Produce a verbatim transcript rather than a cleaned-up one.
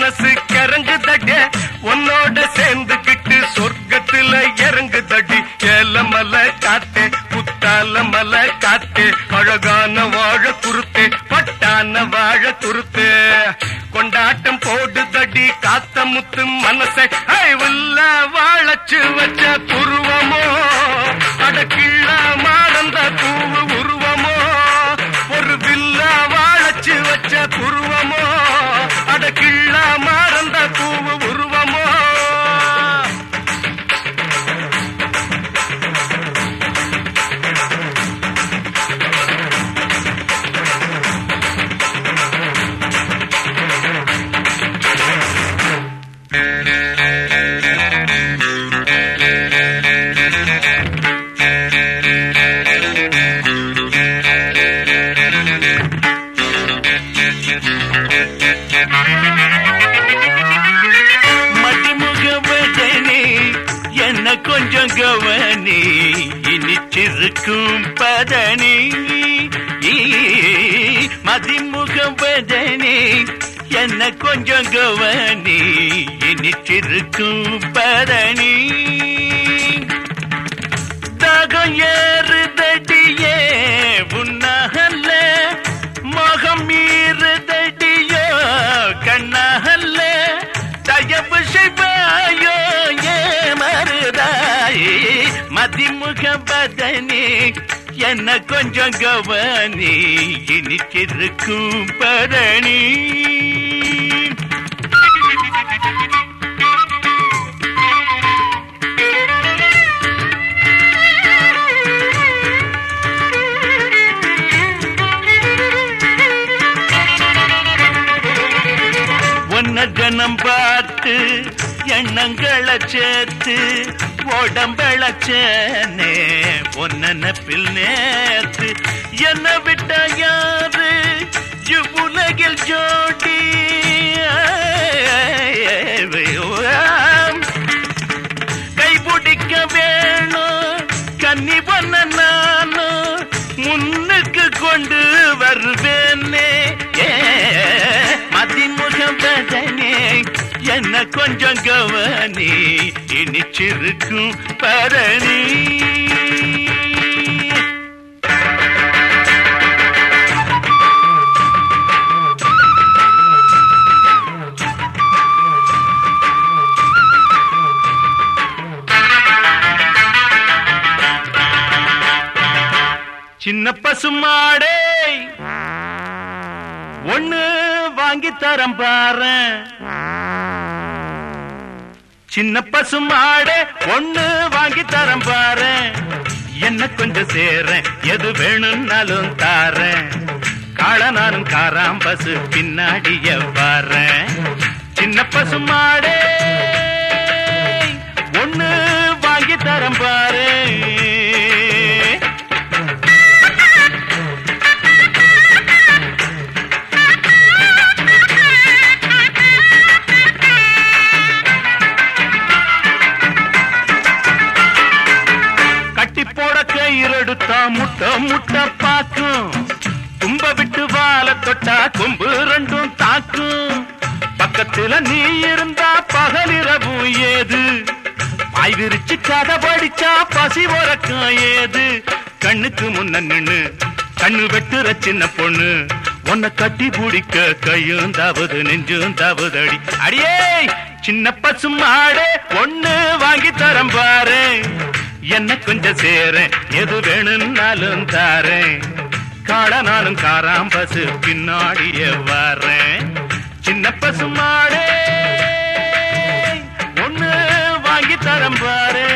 மனசு கிறங்குதடி உன்னோட சேர்ந்துகிட்டு சொர்க்கத்துல இறங்குதடி ஏலமல காத்தே புத்தால மலை காத்தே அழகான வாழ குறுத்தே பட்டான வாழ குறுத்தே கொண்டாட்டம் போடுதடி காத்த முத்து மனசை உள்ள வாழச்சு வச்ச புருவமோ அடக்கிள்ள மாறந்த பூவு உருவமோ ஒரு வில்ல வாழச்சு வச்ச புருவமோ அடக்கிள்ள மாறந்த பூவு உருவமோ மதிமுகவதனே என்ன கொஞ்சம் கவனி இனிச்சிருக்கும் பதனி மதிமுகவதனே என்ன கொஞ்சம் கவனி இனிச்சிருக்கும் பதனி தாகம் ஏறுதடியே உன்னகல்ல மகம் மீறுதடியோ கண்ணகல்ல தயவு செய்வாயோ ஏ மருதாயே மதிமுக பதனி என்ன கொஞ்சம் கவனி இனிச்சிருக்கும் பரணி ஜனம் பார்த்து எண்ணங்களை சேர்த்து உடம்பளச்சேனே ஒன்னப்பில் நேத்து என்ன விட்ட யாரு இவ்வுலகில் ஜோடி கைபிடிக்க வேணும் கன்னி பண்ண நானும் முன்னுக்கு கொண்டு வருவேனே மதிமுகம் பதனே என்ன கொஞ்சம் கவனி இனிச்சிருக்கும் பரணி சின்ன பசுமாடே ஒண்ணு வாங்கி தரம் பாரு சின்ன பசுமாடே ஒண்ணு வாங்கி தரம் பாரு என்ன கொஞ்சம் சேரேன் எது வேணும்னாலும் தாரேன் காளனாலும் காராம் பசு பின்னாடிய பாறேன் சின்ன பசுமாடே ஒண்ணு வாங்கி தரம் பாரு எடுத்தா முட்டை முட்டை பாக்கும் தும்ப விட்டு வாழ தொட்டா கொம்பு ரெண்டும் தாக்கும் பக்கத்துல நீ இருந்தா பகலிரவு ஏது பாய் விரிச்சு கதை படிச்சா பசி உறக்கம் ஏது கண்ணுக்கு முன்ன நின்னு கண்ணு வெட்டுற சின்ன பொண்ணு உன்னை கட்டி பிடிக்க கையும் தாவது நெஞ்சும் தாவது அடி அடியே சின்ன பசுமாடே ஒண்ணு வாங்கி தரம் பாரு என்ன கொஞ்சம் சேரேன் எது வேணும்னாலும் தாரேன் காளனாலும் காராம் பசு பின்னாடிய வாரேன் சின்ன பசுமாடே ஒண்ணு வாங்கி தரம் பாரு